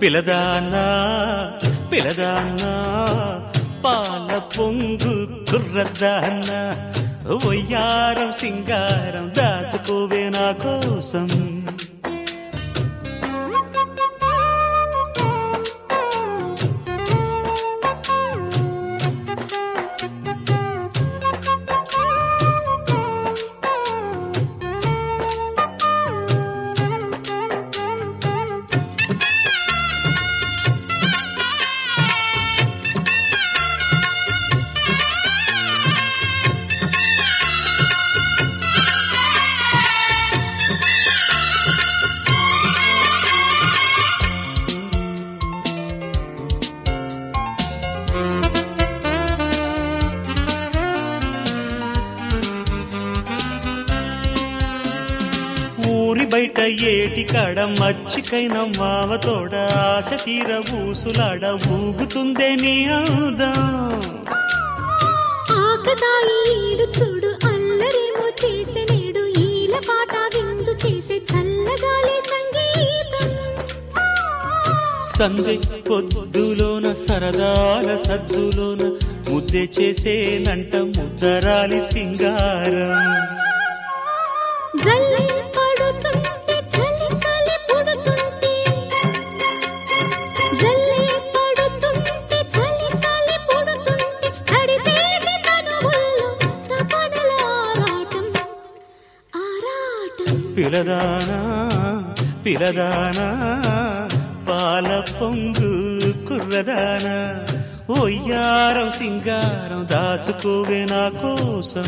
పిలదానా పిలదానా పాల పొంగు కుర్రదానా వయ్యారం సింగారం దాచుకోవే నా కోసం ఊరి బయట ఏటి కాడ మచ్చికైన మావతోడ ఆశ తీర ఊసులాడ ఊగుతుందే నీ అందం ఆకతాయి ఈడు చూడు అల్లరేమో చేసే నేడు ఈల పాట విందు చేసే చల్లగాలి సంగీతం సందే పొద్దులోన సరదాల సద్దులోన ముద్దే చేసేనంట ముద్దరాలి సింగారం జల్లి పడుతుంటే చలి చలి పుడుతుంటే జల్లి పడుతుంటే చలి చలి పుడుతుంటే తడిసేటి తనువుల్లో తపనల ఆరాటం ఆరాటం పిలదానా పిలదానా పాల పొంగు కుర్రదానా ఒయ్యారం సింగారం దాచుకోవే నా కోసం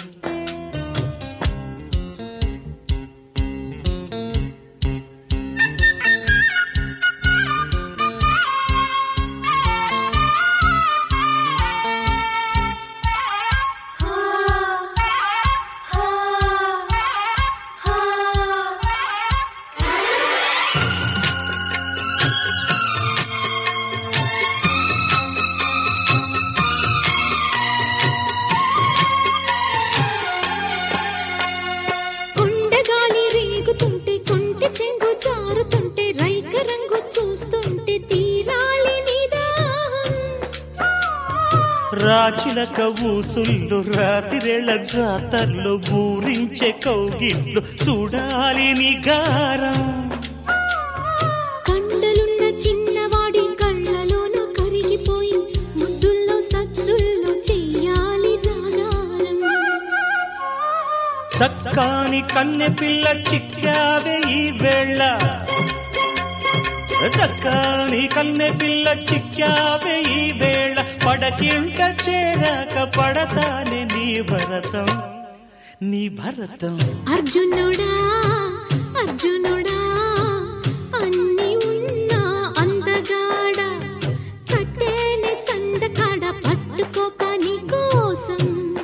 చెంగు జారుతుంటే రైక రంగు చూస్తుంటే తీరాలి నిదాహం రాచిలక ఊసుళ్ళు రాతిరేళ్ల జాతర్లు బూరించే కౌగిళ్ళు చూడాలి నిగారం కండలున్న చిన్నవాడి కళ్ళలోన కరిగిపోయి ముద్దుల్లో సద్దుల్లో చెయ్యాలి జాగారం చక్కాని కన్నె పిల్ల చిక్కావే ఈ వేళ చక్కాని కన్నె పిల్ల చిక్కావే ఈ వేళ పడకింట చేరాక పడతానే నీ భరతం నీ భరతం అర్జునుడా అర్జునుడా అన్ని ఉన్నా అందగాడ కట్టేనే సందకాడ పట్టుకోక నీ కోసం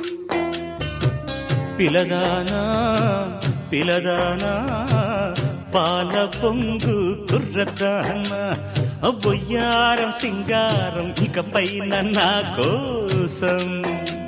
పిలదానా పిలదానా పాల పొంగు కుర్రదానా బొయ్యారం సింగారం ఇకపైన నా కోసం